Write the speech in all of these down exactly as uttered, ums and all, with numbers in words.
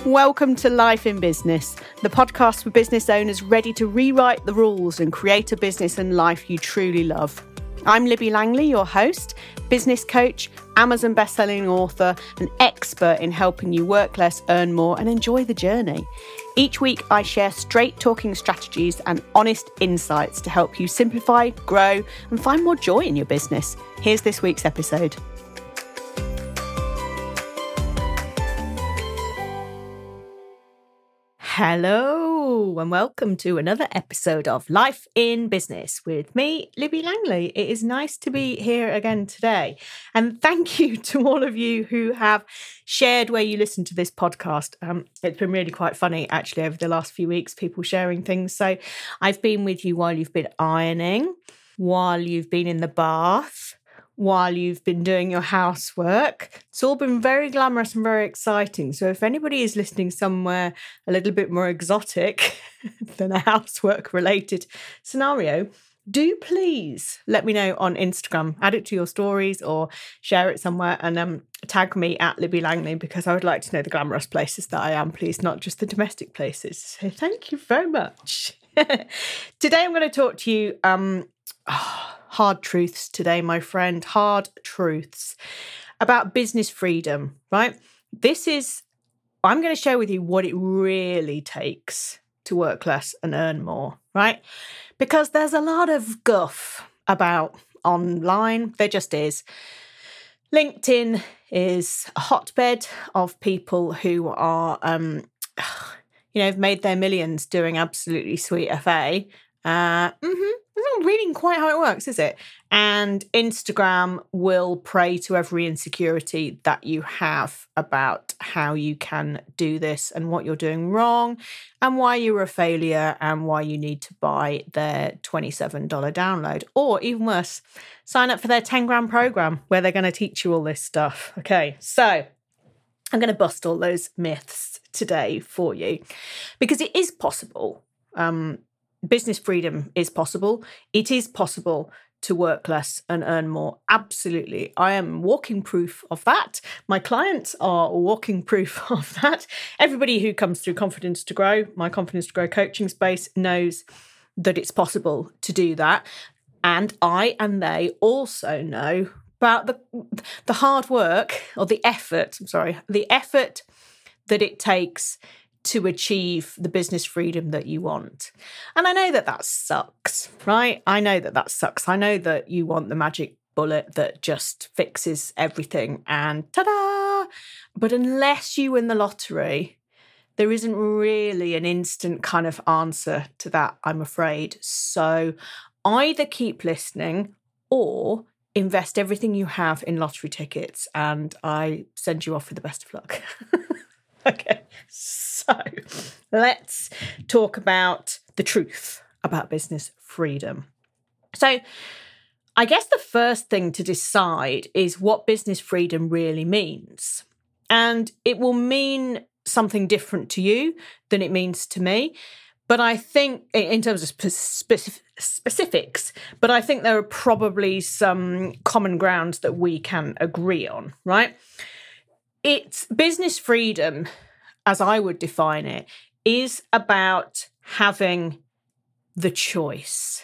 Welcome to Life in Business, the podcast for business owners ready to rewrite the rules and create a business and life you truly love. I'm Libby Langley, your host, business coach, Amazon bestselling author, and expert in helping you work less, earn more, and enjoy the journey. Each week, I share straight-talking strategies and honest insights to help you simplify, grow, and find more joy in your business. Here's this week's episode. Hello and welcome to another episode of Life in Business with me, Libby Langley. It is nice to be here again today. And thank you to all of you who have shared where you listen to this podcast. Um, it's been really quite funny, actually, over the last few weeks, people sharing things. So I've been with you while you've been ironing, while you've been in the bath, while you've been doing your housework. It's all been very glamorous and very exciting. So if anybody is listening somewhere a little bit more exotic than a housework related scenario, do please let me know on Instagram, add it to your stories or share it somewhere and um, tag me at Libby Langley, because I would like to know the glamorous places that I am, please, not just the domestic places. So thank you very much. Today I'm going to talk to you um, oh, hard truths today, my friend, hard truths about business freedom, right? This is, I'm going to share with you what it really takes to work less and earn more, right? Because there's a lot of guff about online. There just is. LinkedIn is a hotbed of people who are, um, you know, have made their millions doing absolutely sweet F A. Uh, mm-hmm. It's not really quite how it works, is it? And Instagram will prey to every insecurity that you have about how you can do this and what you're doing wrong and why you're a failure and why you need to buy their twenty-seven dollars download. Or even worse, sign up for their ten grand program where they're going to teach you all this stuff. Okay, so I'm going to bust all those myths today for you because it is possible. Um, Business freedom is possible. It is possible to work less and earn more. Absolutely. I am walking proof of that. My clients are walking proof of that. Everybody who comes through Confidence to Grow, my Confidence to Grow coaching space, knows that it's possible to do that. And I and they also know about the, the hard work or the effort, I'm sorry, the effort that it takes to achieve the business freedom that you want. And I know that that sucks, right? I know that that sucks. I know that you want the magic bullet that just fixes everything and ta-da! But unless you win the lottery, there isn't really an instant kind of answer to that, I'm afraid. So either keep listening or invest everything you have in lottery tickets and I send you off with the best of luck. Okay, so let's talk about the truth about business freedom. So I guess the first thing to decide is what business freedom really means. And it will mean something different to you than it means to me. But I think in terms of specific, specifics, but I think there are probably some common grounds that we can agree on, right? It's business freedom, as I would define it, is about having the choice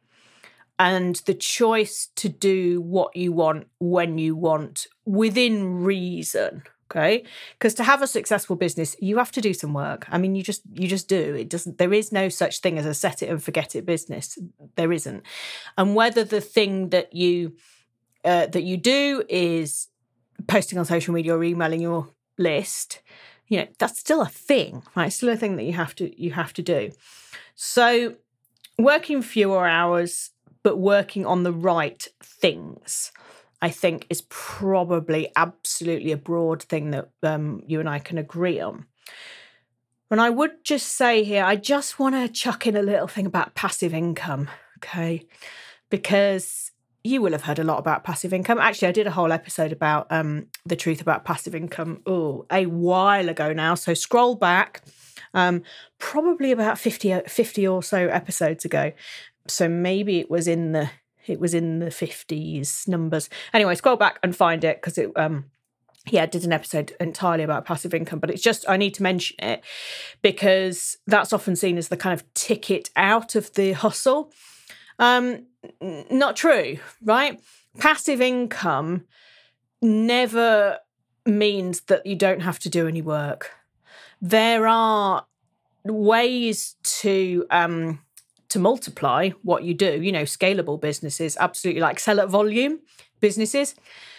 and the choice to do what you want when you want within reason. Okay, because to have a successful business, you have to do some work. I mean, you just you just do. It doesn't. There is no such thing as a set it and forget it business. There isn't. And whether the thing that you uh, that you do is posting on social media or emailing your list, you know, that's still a thing, right? It's still a thing that you have to you have to do. So working fewer hours, but working on the right things, I think is probably absolutely a broad thing that um, you and I can agree on. And I would just say here, I just want to chuck in a little thing about passive income, okay? Because you will have heard a lot about passive income. Actually, I did a whole episode about um, the truth about passive income oh, a while ago now. So scroll back, um, probably about fifty, fifty or so episodes ago. So maybe it was in the it was in the fifties numbers. Anyway, scroll back and find it because it um, yeah, I did an episode entirely about passive income, but it's just, I need to mention it because that's often seen as the kind of ticket out of the hustle. Um, not true, right? Passive income never means that you don't have to do any work. There are ways to um, to multiply what you do, you know, scalable businesses, absolutely, like sell at volume businesses,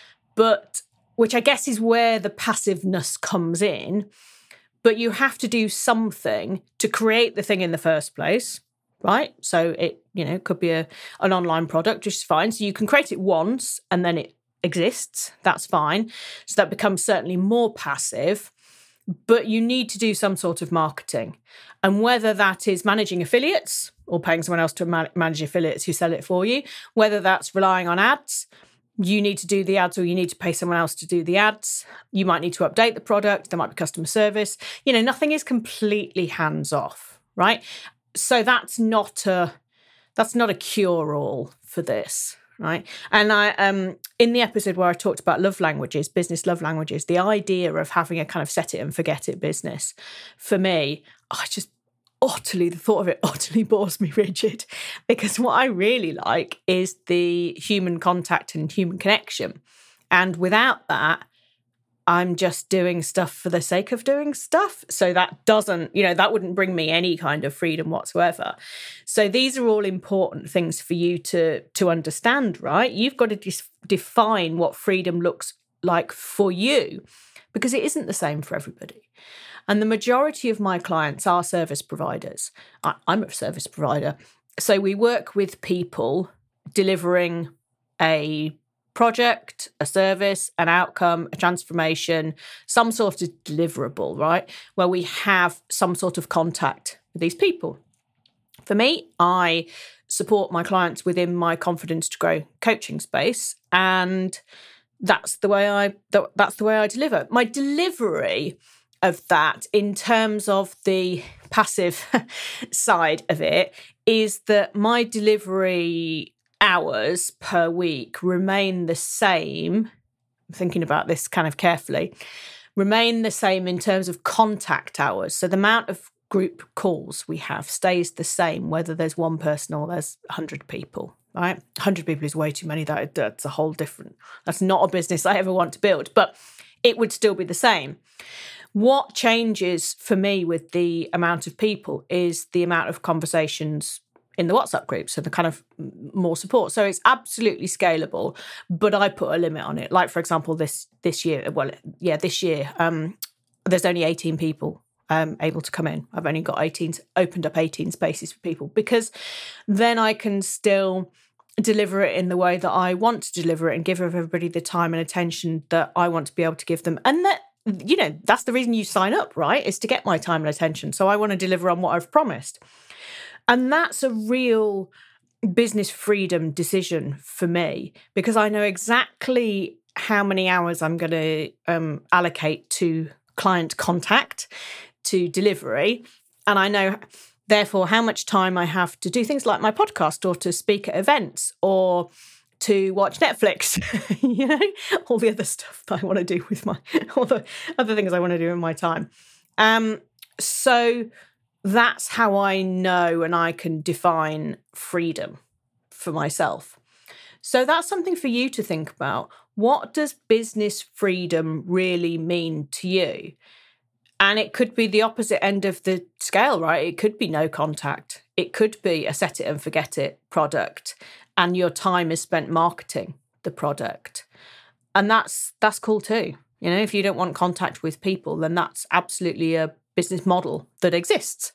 but which I guess is where the passiveness comes in. But you have to do something to create the thing in the first place, right? So it, you know, could be a, an online product, which is fine. So you can create it once and then it exists. That's fine. So that becomes certainly more passive. But you need to do some sort of marketing. And whether that is managing affiliates or paying someone else to man- manage affiliates who sell it for you, whether that's relying on ads, you need to do the ads or you need to pay someone else to do the ads. You might need to update the product. There might be customer service. You know, nothing is completely hands off, right? So that's not a that's not a cure-all for this, right? And I um in the episode where I talked about love languages, business love languages, the idea of having a kind of set it and forget it business, for me, I just utterly, the thought of it utterly bores me rigid, because what I really like is the human contact and human connection. And without that, I'm just doing stuff for the sake of doing stuff. So that doesn't, you know, that wouldn't bring me any kind of freedom whatsoever. So these are all important things for you to, to understand, right? You've got to dis- define what freedom looks like for you, because it isn't the same for everybody. And the majority of my clients are service providers. I, I'm a service provider. So we work with people delivering a project, a service, an outcome, a transformation, some sort of deliverable, right? Where we have some sort of contact with these people. For me, I support my clients within my Confidence to Grow coaching space, and that's the way I that's the way I deliver. My delivery of that, in terms of the passive side of it, is that my delivery hours per week remain the same. I'm thinking about this kind of carefully. Remain the same in terms of contact hours. So the amount of group calls we have stays the same, whether there's one person or there's one hundred people, right? one hundred people is way too many. That, that's a whole different, that's not a business I ever want to build, but it would still be the same. What changes for me with the amount of people is the amount of conversations in the WhatsApp group, so the kind of more support. So it's absolutely scalable, but I put a limit on it. Like, for example, this this year, well, yeah, this year, um, there's only eighteen people um, able to come in. I've only got eighteen, opened up eighteen spaces for people, because then I can still deliver it in the way that I want to deliver it and give everybody the time and attention that I want to be able to give them. And that, you know, that's the reason you sign up, right? Is to get my time and attention. So I want to deliver on what I've promised. And that's a real business freedom decision for me, because I know exactly how many hours I'm going to um, allocate to client contact, to delivery. And I know, therefore, how much time I have to do things like my podcast, or to speak at events, or to watch Netflix, you know, all the other stuff that I want to do with my, all the other things I want to do in my time. Um, so that's how I know and I can define freedom for myself. So that's something for you to think about. What does business freedom really mean to you? And it could be the opposite end of the scale, right? It could be no contact. It could be a set it and forget it product, and your time is spent marketing the product. And that's that's cool too. You know, if you don't want contact with people, then that's absolutely a business model that exists.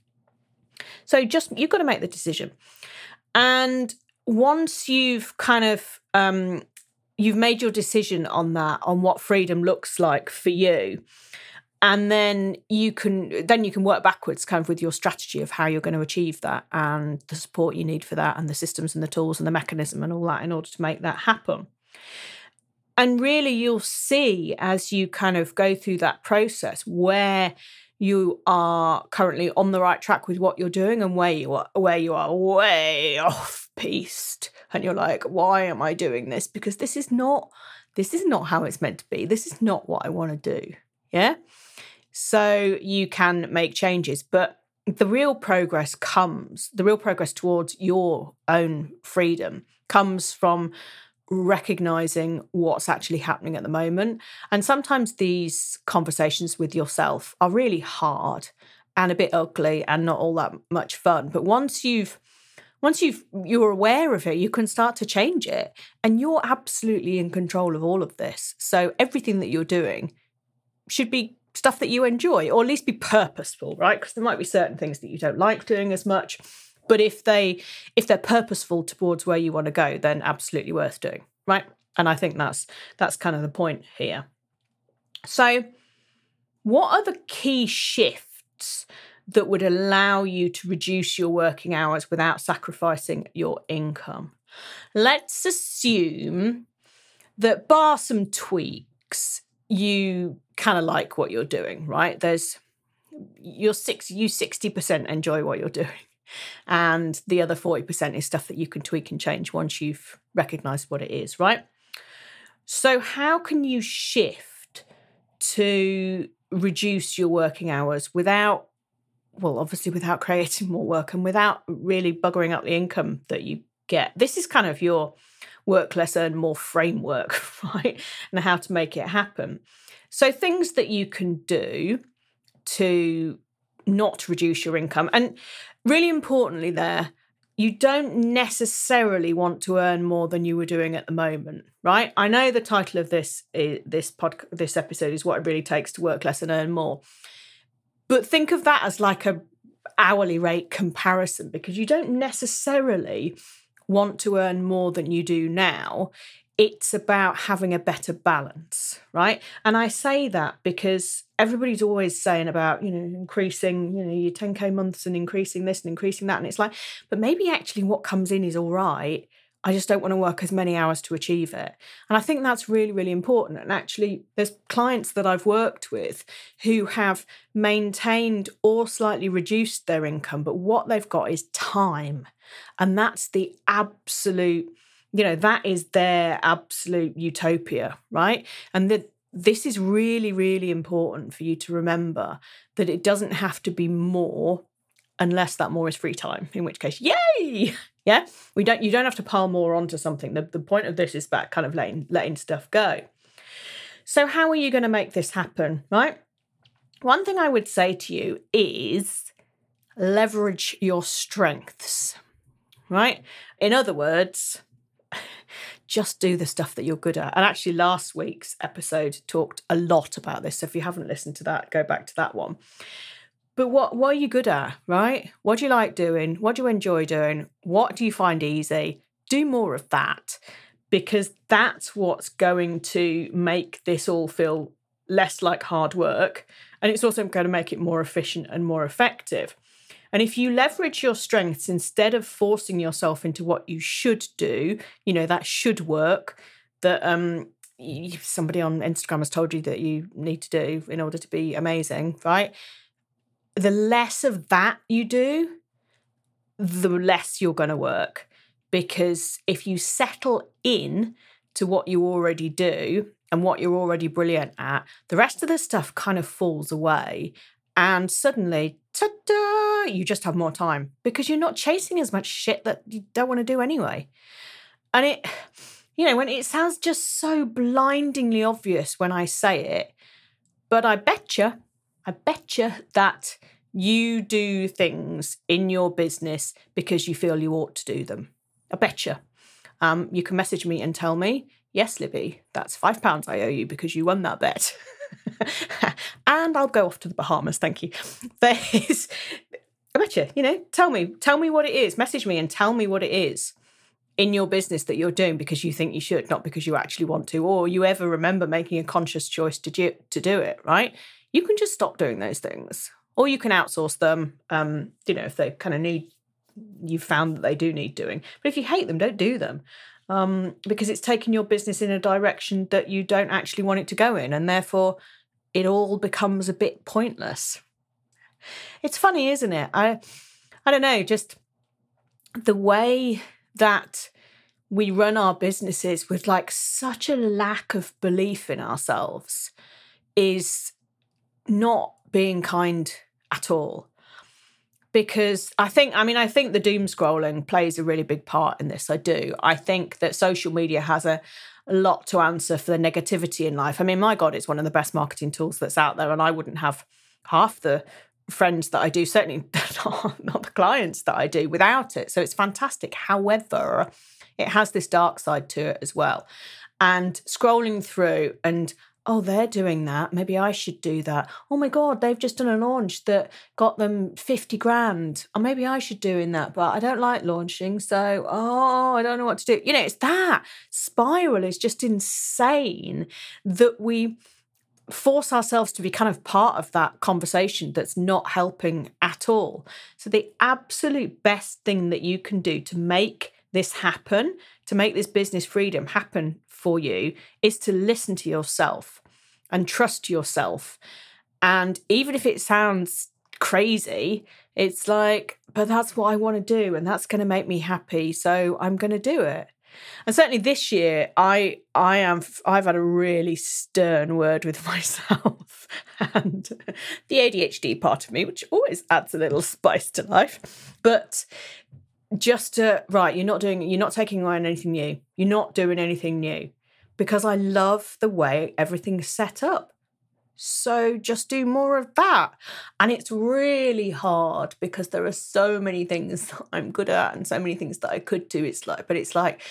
So just, you've got to make the decision. And once you've kind of, um, you've made your decision on that, on what freedom looks like for you, and then you can, then you can work backwards kind of with your strategy of how you're going to achieve that, and the support you need for that, and the systems and the tools and the mechanism and all that in order to make that happen. And really, you'll see as you kind of go through that process where you are currently on the right track with what you're doing, and where you are where you are way off piste, and you're like, why am I doing this? Because this is not this is not how it's meant to be. This is not what I want to do. Yeah. So you can make changes, but the real progress comes, the real progress towards your own freedom comes from recognizing what's actually happening at the moment. And sometimes these conversations with yourself are really hard and a bit ugly and not all that much fun. But once you've once you've you're aware of it, you can start to change it. And you're absolutely in control of all of this. So everything that you're doing should be stuff that you enjoy, or at least be purposeful, right? Because there might be certain things that you don't like doing as much. But if they if they're purposeful towards where you want to go, then absolutely worth doing, right? And I think that's that's kind of the point here. So what are the key shifts that would allow you to reduce your working hours without sacrificing your income? Let's assume that bar some tweaks, you kind of like what you're doing, right? There's you're six you sixty percent enjoy what you're doing. And the other forty percent is stuff that you can tweak and change once you've recognized what it is, right? So how can you shift to reduce your working hours without, well, obviously without creating more work and without really buggering up the income that you get? This is kind of your work less, earn more framework, right? And how to make it happen. So things that you can do to not reduce your income. And really importantly there, you don't necessarily want to earn more than you were doing at the moment, right? I know the title of this this pod, this episode is What It Really Takes to Work Less and Earn More. But think of that as like a hourly rate comparison, because you don't necessarily want to earn more than you do now. It's about having a better balance, right? And I say that because everybody's always saying about, you know, increasing, you know, your ten K months and increasing this and increasing that. And it's like, but maybe actually what comes in is all right. I just don't want to work as many hours to achieve it. And I think that's really, really important. And actually, there's clients that I've worked with who have maintained or slightly reduced their income, but what they've got is time. And that's the absolute, you know, that is their absolute utopia, right? And that this is really, really important for you to remember, that it doesn't have to be more unless that more is free time, in which case, yay! Yeah, we don't. You don't have to pile more onto something. The, the point of this is about kind of letting, letting stuff go. So how are you going to make this happen, right? One thing I would say to you is leverage your strengths, right? In other words, just do the stuff that you're good at. And actually last week's episode talked a lot about this. So if you haven't listened to that, go back to that one. But what, what are you good at, right? What do you like doing? What do you enjoy doing? What do you find easy? Do more of that, because that's what's going to make this all feel less like hard work. And it's also going to make it more efficient and more effective. And if you leverage your strengths instead of forcing yourself into what you should do, you know, that should work, that um, somebody on Instagram has told you that you need to do in order to be amazing, right? The less of that you do, the less you're going to work. Because if you settle in to what you already do and what you're already brilliant at, the rest of the stuff kind of falls away. And suddenly, ta-da, you just have more time because you're not chasing as much shit that you don't want to do anyway. And it, you know, when it sounds just so blindingly obvious when I say it, but I bet you, I bet you that you do things in your business because you feel you ought to do them. I bet you. Um, you can message me and tell me, yes, Libby, that's five pounds I owe you because you won that bet. And I'll go off to the Bahamas, thank you. There is, I bet you, you know, tell me, tell me what it is. Message me and tell me what it is in your business that you're doing because you think you should, not because you actually want to, or you ever remember making a conscious choice to do, to do it, right? You can just stop doing those things, or you can outsource them, um, you know, if they kind of need, you've found that they do need doing. But if you hate them, don't do them, um, because it's taking your business in a direction that you don't actually want it to go in, and therefore it all becomes a bit pointless. It's funny, isn't it? I, I don't know, just the way that we run our businesses with like such a lack of belief in ourselves is not being kind at all. Because I think, I mean, I think the doom scrolling plays a really big part in this. I do. I think that social media has a, a lot to answer for the negativity in life. I mean, my God, it's one of the best marketing tools that's out there. And I wouldn't have half the friends that I do, certainly not, not the clients that I do, without it. So it's fantastic. However, it has this dark side to it as well. And scrolling through and, oh, they're doing that, maybe I should do that. Oh my God, they've just done a launch that got them fifty grand. Or maybe I should do in that, but I don't like launching. So, oh, I don't know what to do. You know, it's that spiral is just insane that we force ourselves to be kind of part of that conversation that's not helping at all. So the absolute best thing that you can do to make this happen, to make this business freedom happen for you, is to listen to yourself and trust yourself. And even if it sounds crazy, it's like, but that's what I want to do and that's going to make me happy, so I'm going to do it. And certainly this year, I I am I've had a really stern word with myself and the A D H D part of me, which always adds a little spice to life. But just to, right, you're not doing, you're not taking away anything new. You're not doing anything new, because I love the way everything's set up. So just do more of that. And it's really hard because there are so many things that I'm good at and so many things that I could do. It's like, but it's like,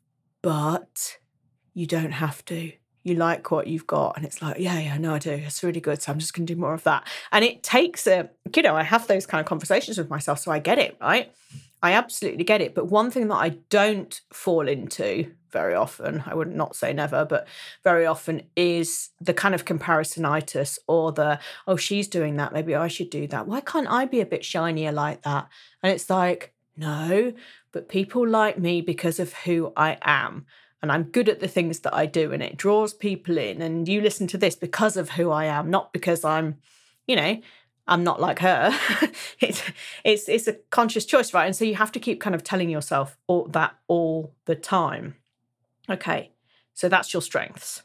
but you don't have to. You like what you've got. And it's like, yeah, yeah, no, I do. It's really good. So I'm just going to do more of that. And it takes a, you know, I have those kind of conversations with myself. So I get it, right? I absolutely get it. But one thing that I don't fall into very often, I would not say never, but very often, is the kind of comparisonitis or the, oh, she's doing that, maybe I should do that. Why can't I be a bit shinier like that? And it's like, no, but people like me because of who I am. And I'm good at the things that I do, and it draws people in. And you listen to this because of who I am, not because I'm, you know, I'm not like her. it's it's it's a conscious choice, right? And so you have to keep kind of telling yourself all that all the time. Okay, so that's your strengths.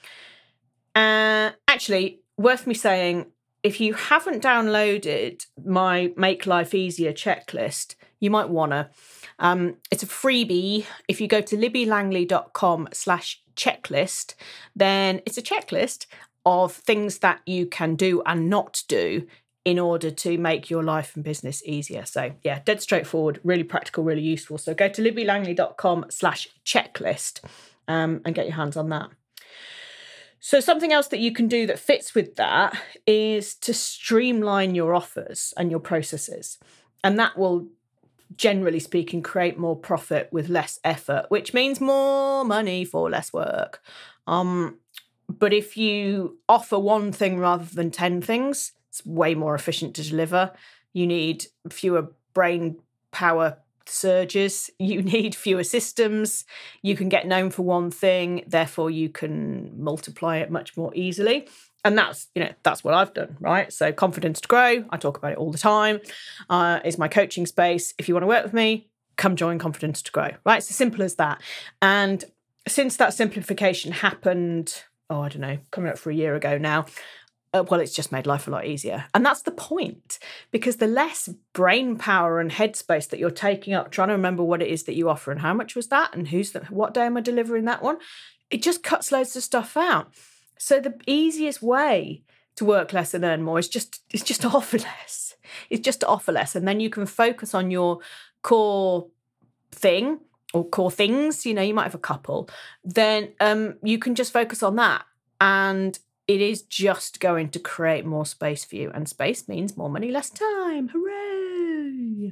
Uh, actually, worth me saying, if you haven't downloaded my Make Life Easier checklist, you might wanna. Um, it's a freebie. If you go to libbylangley.com slash checklist, then it's a checklist of things that you can do and not do in order to make your life and business easier. So yeah, dead straightforward, really practical, really useful. So go to libbylangley.com slash checklist um, and get your hands on that. So something else that you can do that fits with that is to streamline your offers and your processes. And that will, generally speaking, create more profit with less effort, which means more money for less work. Um, but if you offer one thing rather than ten things, it's way more efficient to deliver. You need fewer brain power surges. You need fewer systems. You can get known for one thing, therefore you can multiply it much more easily. And that's, you know, that's what I've done, right? So Confidence to Grow, I talk about it all the time, uh, is my coaching space. If you want to work with me, come join Confidence to Grow, right? It's as simple as that. And since that simplification happened, oh, I don't know, coming up for a year ago now, Uh, well, it's just made life a lot easier. And that's the point, because the less brain power and headspace that you're taking up trying to remember what it is that you offer and how much was that and who's the, what day am I delivering that one, it just cuts loads of stuff out. So the easiest way to work less and earn more is just is just to offer less. It's just to offer less. And then you can focus on your core thing or core things. You know, you might have a couple. Then um, you can just focus on that. And it is just going to create more space for you. And space means more money, less time. Hooray!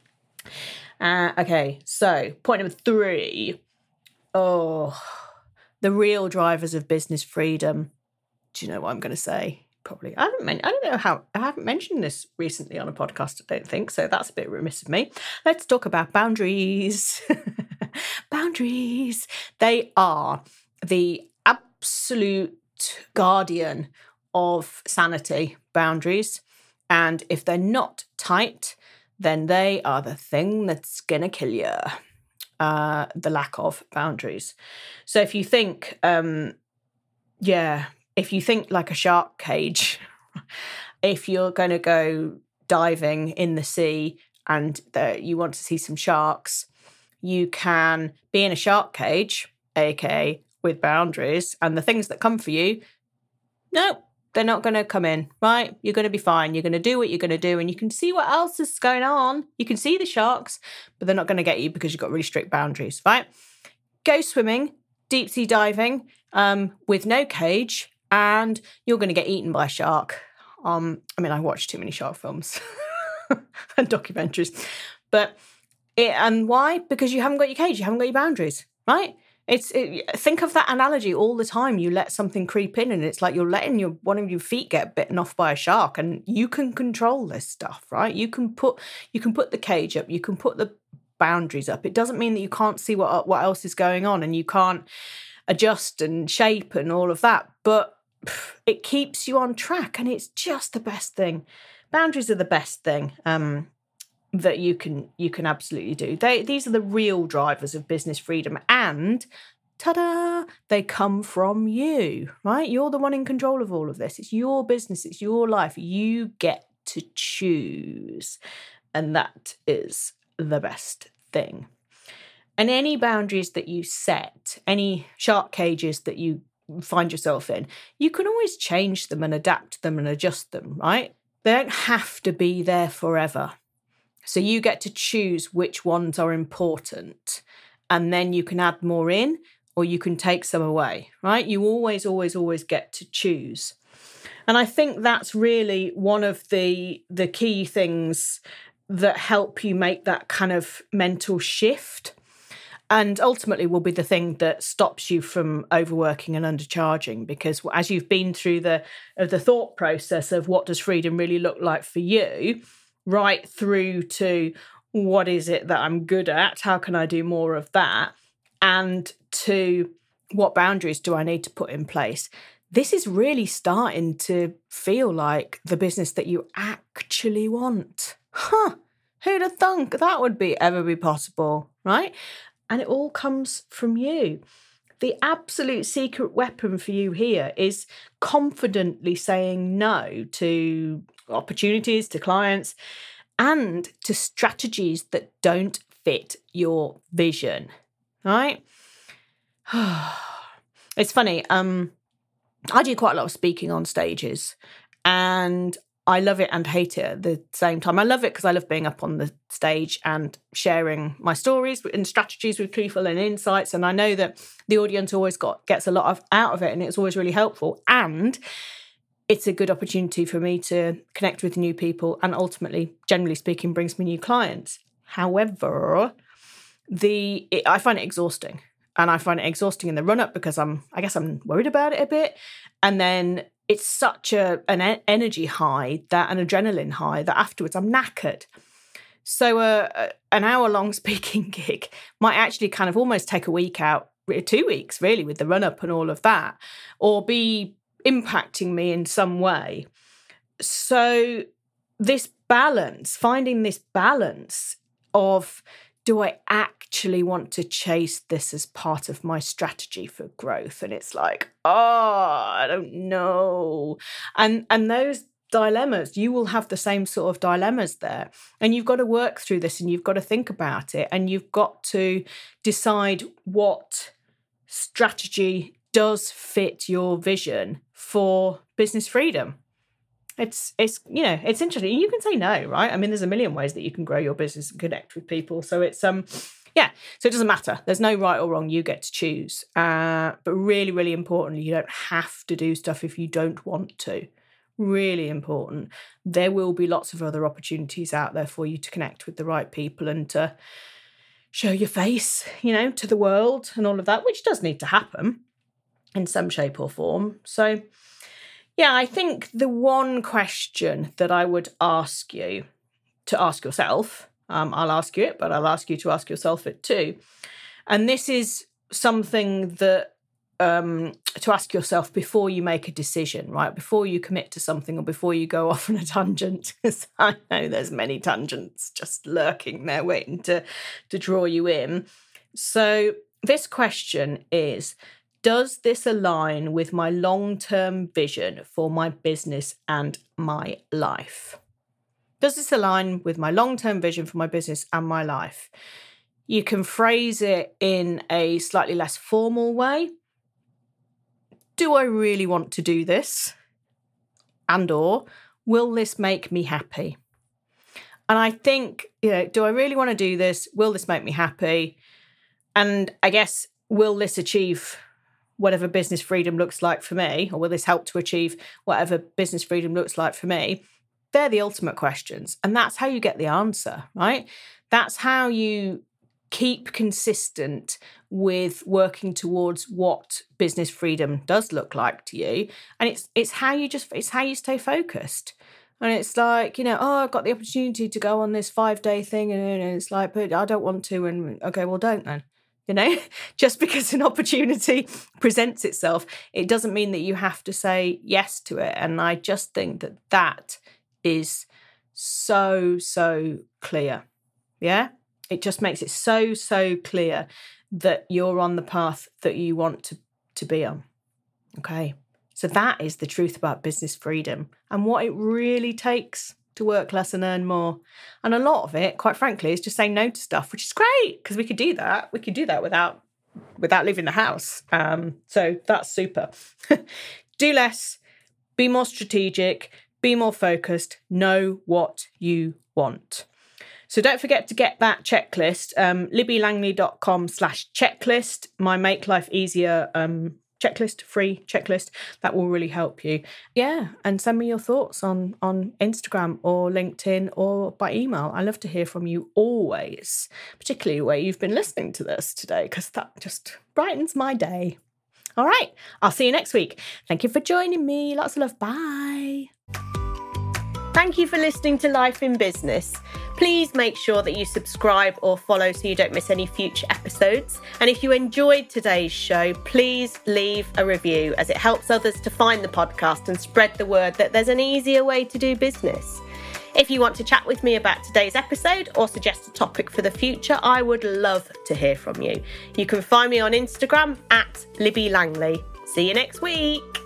Uh, okay, so point number three. Oh, the real drivers of business freedom. Do you know what I'm going to say? Probably. I haven't. Men- I don't know how. I haven't mentioned this recently on a podcast, I don't think. So that's a bit remiss of me. Let's talk about boundaries. Boundaries. They are the absolute guardian of sanity, boundaries. And if they're not tight, then they are the thing that's gonna kill you. uh, the lack of boundaries. So if you think, um, yeah, if you think like a shark cage, if you're going to go diving in the sea and the, you want to see some sharks, you can be in a shark cage, aka with boundaries, and the things that come for you, no, they're not going to come in, right? You're going to be fine. You're going to do what you're going to do, and you can see what else is going on. You can see the sharks, but they're not going to get you because you've got really strict boundaries, right? Go swimming, deep sea diving um, with no cage, and you're going to get eaten by a shark. Um, I mean, I watch too many shark films and documentaries, but it, and why? Because you haven't got your cage, you haven't got your boundaries, right? It's it, think of that analogy all the time. You let something creep in, and it's like you're letting your one of your feet get bitten off by a shark, and you can control this stuff, right? You can put you can put the cage up, you can put the boundaries up. It doesn't mean that you can't see what what else is going on, and you can't adjust and shape and all of that, but it keeps you on track, and it's just the best thing. Boundaries are the best thing um, that you can you can absolutely do. They these are the real drivers of business freedom, and ta-da, they come from you, right? You're the one in control of all of this. It's your business, it's your life. You get to choose, and that is the best thing. And any boundaries that you set, any shark cages that you find yourself in, you can always change them and adapt them and adjust them, right? They don't have to be there forever. So you get to choose which ones are important, and then you can add more in or you can take some away, right? You always, always, always get to choose. And I think that's really one of the the key things that help you make that kind of mental shift, and ultimately will be the thing that stops you from overworking and undercharging. Because as you've been through the the thought process of what does freedom really look like for you, right through to what is it that I'm good at, how can I do more of that, and to what boundaries do I need to put in place, this is really starting to feel like the business that you actually want. Huh, who'd have thunk that would be ever be possible, right? And it all comes from you. The absolute secret weapon for you here is confidently saying no to opportunities, to clients, and to strategies that don't fit your vision, right? It's funny. Um, I do quite a lot of speaking on stages, and I love it and hate it at the same time. I love it because I love being up on the stage and sharing my stories and strategies with people and insights. And I know that the audience always got gets a lot of out of it, and it's always really helpful. And it's a good opportunity for me to connect with new people, and ultimately, generally speaking, brings me new clients. However, the it, I find it exhausting. And I find it exhausting in the run-up because I'm, I guess I'm worried about it a bit. And then it's such a an energy high, that an adrenaline high, that afterwards I'm knackered. So uh, an hour-long speaking gig might actually kind of almost take a week out, two weeks really, with the run-up and all of that, or be impacting me in some way. So this balance, finding this balance of, do I actually want to chase this as part of my strategy for growth? And it's like, oh, I don't know. And and those dilemmas, you will have the same sort of dilemmas there. And you've got to work through this, and you've got to think about it, and you've got to decide what strategy does fit your vision for business freedom. It's, it's you know, it's interesting. You can say no, right? I mean, there's a million ways that you can grow your business and connect with people. So it's, um, yeah, so it doesn't matter. There's no right or wrong. You get to choose. Uh, but really, really importantly, you don't have to do stuff if you don't want to. Really important. There will be lots of other opportunities out there for you to connect with the right people and to show your face, you know, to the world and all of that, which does need to happen in some shape or form. So, yeah, I think the one question that I would ask you to ask yourself, um, I'll ask you it, but I'll ask you to ask yourself it too. And this is something that um, to ask yourself before you make a decision, right? Before you commit to something or before you go off on a tangent, because I know there's many tangents just lurking there waiting to, to draw you in. So this question is, does this align with my long-term vision for my business and my life? Does this align with my long-term vision for my business and my life? You can phrase it in a slightly less formal way. Do I really want to do this? And or, will this make me happy? And I think, you know, do I really want to do this? Will this make me happy? And I guess, will this achieve whatever business freedom looks like for me? Or will this help to achieve whatever business freedom looks like for me? They're the ultimate questions. And that's how you get the answer, right? That's how you keep consistent with working towards what business freedom does look like to you. And it's it's how you just it's how you stay focused. And it's like, you know, oh, I've got the opportunity to go on this five-day thing, and it's like, but I don't want to. And okay, well, don't then. You know, just because an opportunity presents itself, it doesn't mean that you have to say yes to it. And I just think that that is so, so clear. Yeah. It just makes it so, so clear that you're on the path that you want to, to be on. Okay. So that is the truth about business freedom and what it really takes to work less and earn more. And a lot of it, quite frankly, is just saying no to stuff, which is great because we could do that. We could do that without without leaving the house. Um, so that's super. Do less, be more strategic, be more focused, know what you want. So don't forget to get that checklist, um, libbylangley.com slash checklist, my Make Life Easier um, checklist, free checklist. That will really help you. Yeah, and send me your thoughts on, on Instagram or LinkedIn or by email. I love to hear from you always, particularly where you've been listening to this today, because that just brightens my day. All right, I'll see you next week. Thank you for joining me. Lots of love. Bye. Thank you for listening to Life in Business. Please make sure that you subscribe or follow so you don't miss any future episodes. And if you enjoyed today's show, please leave a review as it helps others to find the podcast and spread the word that there's an easier way to do business. If you want to chat with me about today's episode or suggest a topic for the future, I would love to hear from you. You can find me on Instagram at Libby Langley. See you next week.